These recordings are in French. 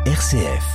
RCF.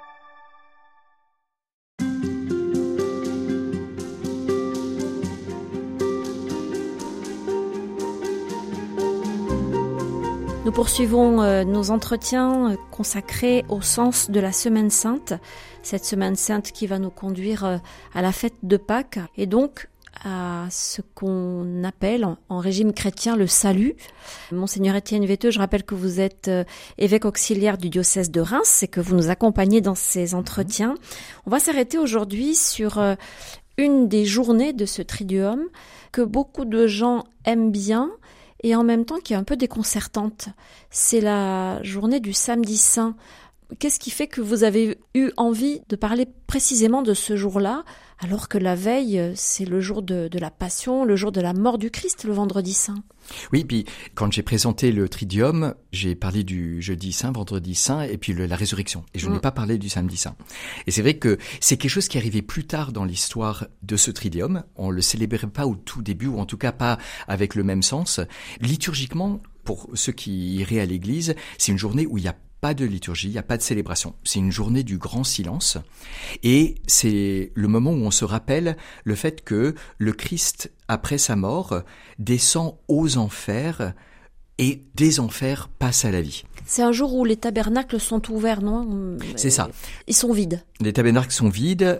Nous poursuivons nos entretiens consacrés au sens de la Semaine Sainte, cette Semaine Sainte qui va nous conduire à la fête de Pâques et donc à ce qu'on appelle en régime chrétien le salut. Monseigneur Étienne Veteux, je rappelle que vous êtes évêque auxiliaire du diocèse de Reims et que vous nous accompagnez dans ces entretiens. On va s'arrêter aujourd'hui sur une des journées de ce Triduum que beaucoup de gens aiment bien et en même temps qui est un peu déconcertante. C'est la journée du Samedi Saint. Qu'est-ce qui fait que vous avez eu envie de parler précisément de ce jour-là, alors que la veille, c'est le jour de la Passion, le jour de la mort du Christ, le Vendredi Saint? Oui, puis quand j'ai présenté le Triduum, j'ai parlé du Jeudi Saint, Vendredi Saint et puis la résurrection. Et je n'ai pas parlé du Samedi Saint. Et c'est vrai que c'est quelque chose qui est arrivé plus tard dans l'histoire de ce Triduum. On le célébrait pas au tout début, ou en tout cas pas avec le même sens. Liturgiquement, pour ceux qui iraient à l'église, c'est une journée où il y a pas de liturgie, il n'y a pas de célébration. C'est une journée du grand silence. Et c'est le moment où on se rappelle le fait que le Christ, après sa mort, descend aux enfers et des enfers passe à la vie. C'est un jour où les tabernacles sont ouverts, non? C'est ça. Ils sont vides. Les tabernacles sont vides.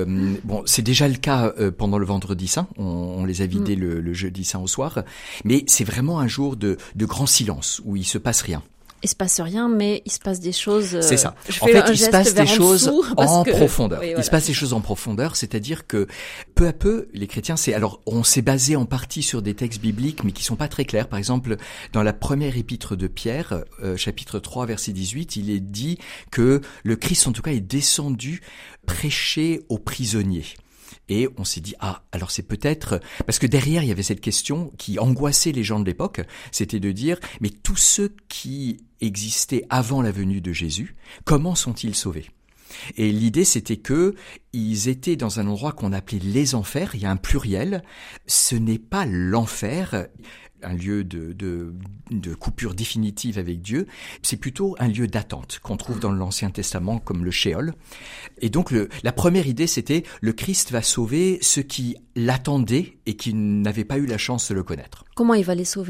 C'est déjà le cas pendant le Vendredi Saint. On les a vidés le Jeudi Saint au soir. Mais c'est vraiment un jour de grand silence où il se passe rien. Il se passe rien, mais il se passe des choses. C'est ça. En fait, il se passe des choses en profondeur. Oui, voilà. Il se passe des choses en profondeur, c'est-à-dire que peu à peu, les chrétiens, on s'est basé en partie sur des textes bibliques, mais qui sont pas très clairs. Par exemple, dans la première épître de Pierre, chapitre 3, verset 18, il est dit que le Christ, en tout cas, est descendu prêcher aux prisonniers. Et on s'est dit, alors c'est peut-être... Parce que derrière, il y avait cette question qui angoissait les gens de l'époque, c'était de dire, mais tous ceux qui existaient avant la venue de Jésus, comment sont-ils sauvés ? Et l'idée, c'était que ils étaient dans un endroit qu'on appelait les enfers, il y a un pluriel, ce n'est pas l'enfer, un lieu de coupure définitive avec Dieu, c'est plutôt un lieu d'attente qu'on trouve dans l'Ancien Testament comme le Sheol. Et donc la première idée, c'était le Christ va sauver ceux qui l'attendaient et qui n'avaient pas eu la chance de le connaître. Comment il va les sauver ?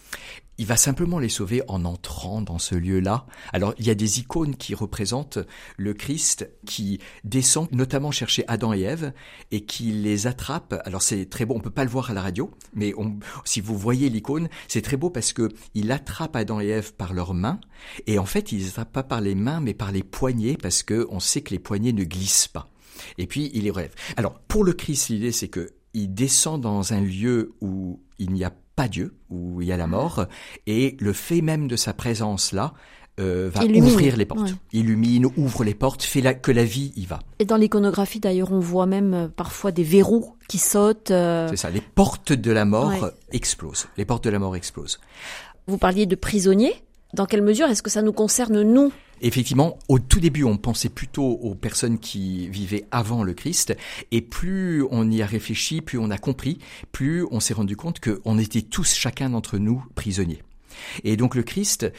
Il va simplement les sauver en entrant dans ce lieu-là. Alors, il y a des icônes qui représentent le Christ qui descend notamment chercher Adam et Ève et qui les attrape. Alors, c'est très beau, on peut pas le voir à la radio, mais si vous voyez l'icône, c'est très beau parce que il attrape Adam et Ève par leurs mains et en fait, il les attrape pas par les mains mais par les poignets parce que on sait que les poignets ne glissent pas. Et puis, il les relève. Alors, pour le Christ, l'idée, c'est que il descend dans un lieu où il n'y a pas Dieu, où il y a la mort, et le fait même de sa présence là va ouvrir les portes. Ouais. Illumine, ouvre les portes, fait que la vie y va. Et dans l'iconographie d'ailleurs, on voit même parfois des verrous qui sautent. C'est ça, les portes de la mort explosent. Les portes de la mort explosent. Vous parliez de prisonniers. Dans quelle mesure est-ce que ça nous concerne, nous ? Effectivement, au tout début, on pensait plutôt aux personnes qui vivaient avant le Christ, et plus on y a réfléchi, plus on a compris, plus on s'est rendu compte qu'on était tous, chacun d'entre nous, prisonniers. Et donc le Christ,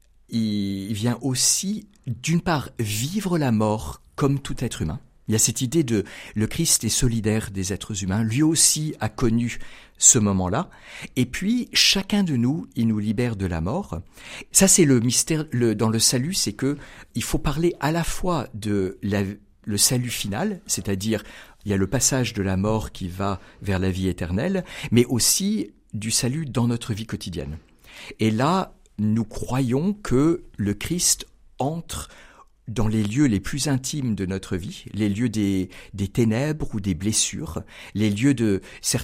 il vient aussi, d'une part, vivre la mort comme tout être humain. Il y a cette idée de le Christ est solidaire des êtres humains, lui aussi a connu ce moment-là, et puis chacun de nous, il nous libère de la mort. Ça c'est le mystère dans le salut, c'est que il faut parler à la fois de le salut final, c'est-à-dire il y a le passage de la mort qui va vers la vie éternelle, mais aussi du salut dans notre vie quotidienne. Et là, nous croyons que le Christ entre dans les lieux les plus intimes de notre vie, les lieux des ténèbres ou des blessures, les lieux de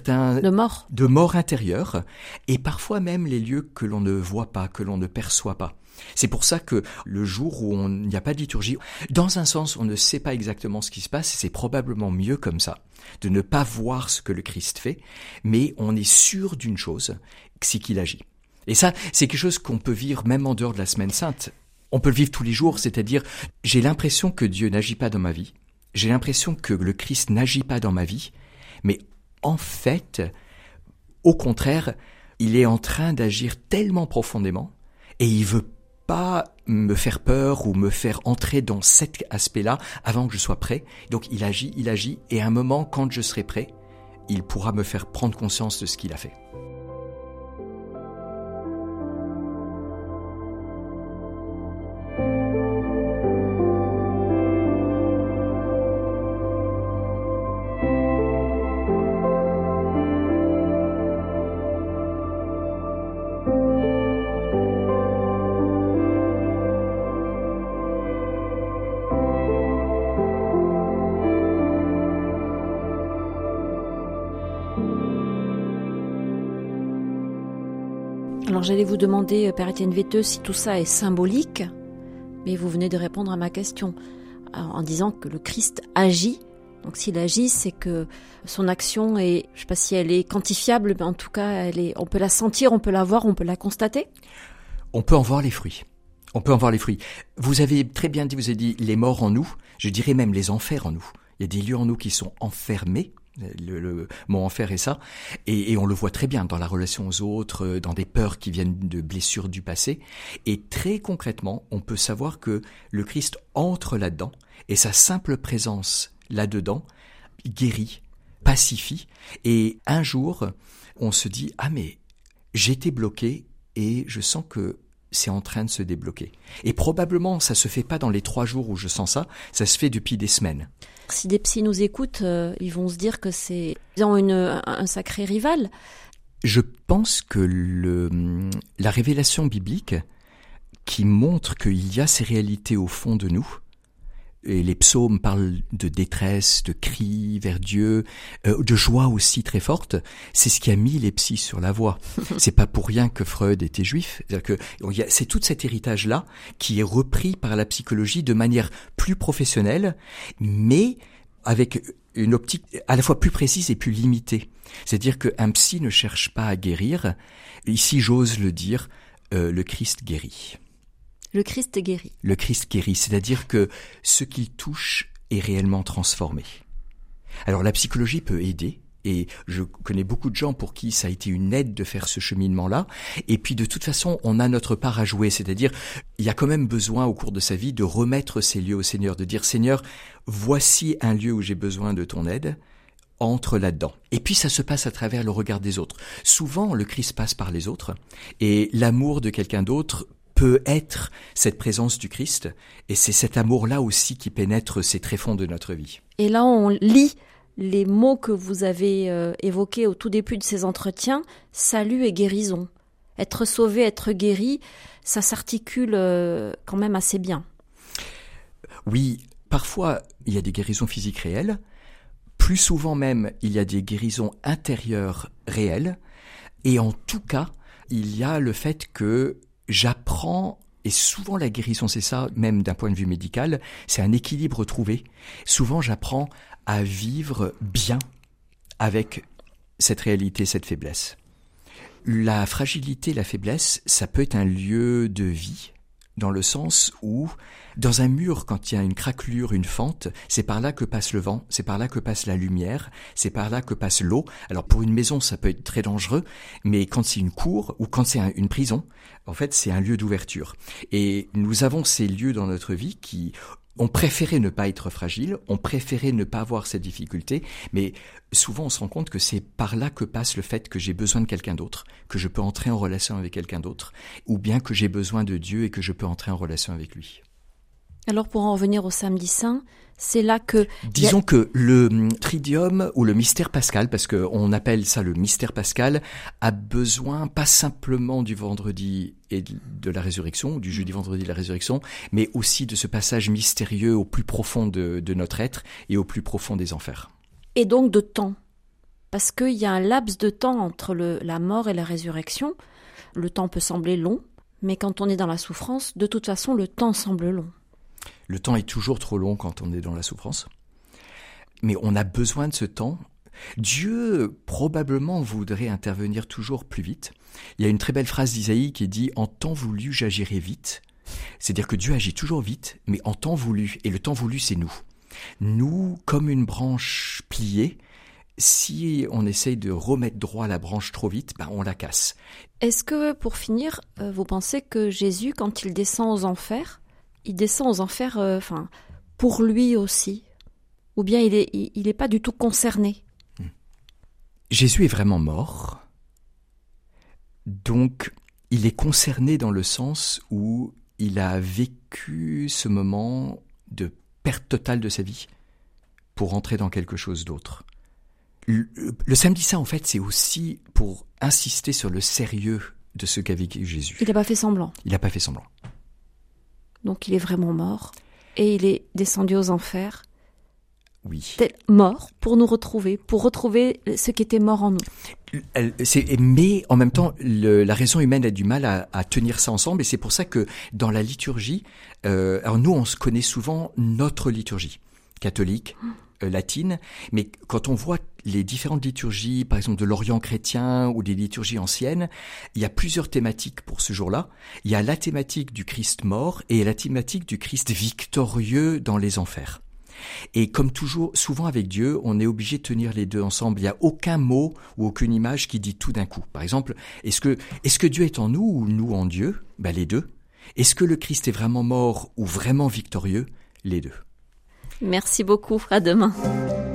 mort intérieure, et parfois même les lieux que l'on ne voit pas, que l'on ne perçoit pas. C'est pour ça que le jour où il n'y a pas de liturgie, dans un sens, on ne sait pas exactement ce qui se passe, et c'est probablement mieux comme ça, de ne pas voir ce que le Christ fait, mais on est sûr d'une chose, c'est qu'il agit. Et ça, c'est quelque chose qu'on peut vivre même en dehors de la Semaine Sainte. On peut le vivre tous les jours, c'est-à-dire, j'ai l'impression que Dieu n'agit pas dans ma vie, j'ai l'impression que le Christ n'agit pas dans ma vie, mais en fait, au contraire, il est en train d'agir tellement profondément, et il veut pas me faire peur ou me faire entrer dans cet aspect-là avant que je sois prêt. Donc il agit, et à un moment, quand je serai prêt, il pourra me faire prendre conscience de ce qu'il a fait. Alors j'allais vous demander, Père Étienne Veteux, si tout ça est symbolique, mais vous venez de répondre à ma question en disant que le Christ agit. Donc s'il agit, c'est que son action est, je ne sais pas si elle est quantifiable, mais en tout cas, on peut la sentir, on peut la voir, on peut la constater. On peut en voir les fruits. Vous avez très bien dit, vous avez dit les morts en nous, je dirais même les enfers en nous. Il y a des lieux en nous qui sont enfermés. Le mot enfer est ça, et on le voit très bien dans la relation aux autres, dans des peurs qui viennent de blessures du passé, et très concrètement, on peut savoir que le Christ entre là-dedans, et sa simple présence là-dedans guérit, pacifie, et un jour, on se dit « Ah mais j'étais bloqué, et je sens que c'est en train de se débloquer. » Et probablement, ça se fait pas dans les 3 jours où je sens ça se fait depuis des semaines. Si des psys nous écoutent, ils vont se dire que ils ont un sacré rival. Je pense que la révélation biblique qui montre qu'il y a ces réalités au fond de nous, et les psaumes parlent de détresse, de cris vers Dieu, de joie aussi très forte, c'est ce qui a mis les psys sur la voie. C'est pas pour rien que Freud était juif. C'est-à-dire que c'est tout cet héritage-là qui est repris par la psychologie de manière plus professionnelle, mais avec une optique à la fois plus précise et plus limitée. C'est-à-dire qu'un psy ne cherche pas à guérir. Ici, j'ose le dire, le Christ guérit. Le Christ guérit. Le Christ guérit, c'est-à-dire que ce qu'il touche est réellement transformé. Alors la psychologie peut aider, et je connais beaucoup de gens pour qui ça a été une aide de faire ce cheminement-là, et puis de toute façon, on a notre part à jouer, c'est-à-dire il y a quand même besoin au cours de sa vie de remettre ces lieux au Seigneur, de dire « Seigneur, voici un lieu où j'ai besoin de ton aide ». Entre là-dedans. Et puis ça se passe à travers le regard des autres. Souvent, le Christ passe par les autres, et l'amour de quelqu'un d'autre peut être cette présence du Christ, et c'est cet amour-là aussi qui pénètre ces tréfonds de notre vie. Et là, on lit les mots que vous avez évoqués au tout début de ces entretiens, salut et guérison. Être sauvé, être guéri, ça s'articule quand même assez bien. Oui, parfois, il y a des guérisons physiques réelles, plus souvent même, il y a des guérisons intérieures réelles, et en tout cas, il y a le fait que j'apprends, et souvent la guérison c'est ça, même d'un point de vue médical, c'est un équilibre trouvé. Souvent j'apprends à vivre bien avec cette réalité, cette faiblesse. La fragilité, la faiblesse, ça peut être un lieu de vie, dans le sens où, dans un mur, quand il y a une craquelure, une fente, c'est par là que passe le vent, c'est par là que passe la lumière, c'est par là que passe l'eau. Alors pour une maison, ça peut être très dangereux, mais quand c'est une cour ou quand c'est une prison, en fait, c'est un lieu d'ouverture. Et nous avons ces lieux dans notre vie qui ont préféré ne pas être fragiles, ont préféré ne pas avoir cette difficulté, mais souvent on se rend compte que c'est par là que passe le fait que j'ai besoin de quelqu'un d'autre, que je peux entrer en relation avec quelqu'un d'autre, ou bien que j'ai besoin de Dieu et que je peux entrer en relation avec lui. Alors pour en revenir au samedi saint, c'est là que... Disons que le tridium ou le mystère pascal, parce qu'on appelle ça le mystère pascal, a besoin pas simplement du vendredi et de la résurrection, du jeudi vendredi de la résurrection, mais aussi de ce passage mystérieux au plus profond de notre être et au plus profond des enfers. Et donc de temps, parce qu'il y a un laps de temps entre la mort et la résurrection. Le temps peut sembler long, mais quand on est dans la souffrance, de toute façon le temps semble long. Le temps est toujours trop long quand on est dans la souffrance. Mais on a besoin de ce temps. Dieu, probablement, voudrait intervenir toujours plus vite. Il y a une très belle phrase d'Isaïe qui dit « En temps voulu, j'agirai vite ». C'est-à-dire que Dieu agit toujours vite, mais en temps voulu. Et le temps voulu, c'est nous. Nous, comme une branche pliée, si on essaye de remettre droit la branche trop vite, on la casse. Est-ce que, pour finir, vous pensez que Jésus, quand il descend aux enfers, il descend aux enfers pour lui aussi? Ou bien il est pas du tout concerné? Jésus est vraiment mort, donc il est concerné dans le sens où il a vécu ce moment de perte totale de sa vie pour entrer dans quelque chose d'autre. Le samedi saint, en fait, c'est aussi pour insister sur le sérieux de ce qu'a vécu Jésus. Il n'a pas fait semblant. Il n'a pas fait semblant. Donc il est vraiment mort et il est descendu aux enfers. Oui. Mort pour nous retrouver, pour retrouver ce qui était mort en nous. Mais en même temps, la raison humaine a du mal à tenir ça ensemble, et c'est pour ça que dans la liturgie, alors nous on se connaît souvent notre liturgie catholique, latine, mais quand on voit les différentes liturgies, par exemple de l'Orient chrétien ou des liturgies anciennes, il y a plusieurs thématiques pour ce jour-là. Il y a la thématique du Christ mort et la thématique du Christ victorieux dans les enfers. Et comme toujours, souvent avec Dieu, on est obligé de tenir les deux ensemble. Il n'y a aucun mot ou aucune image qui dit tout d'un coup. Par exemple, est-ce que Dieu est en nous ou nous en Dieu? Les deux. Est-ce que le Christ est vraiment mort ou vraiment victorieux? Les deux. Merci beaucoup. À demain.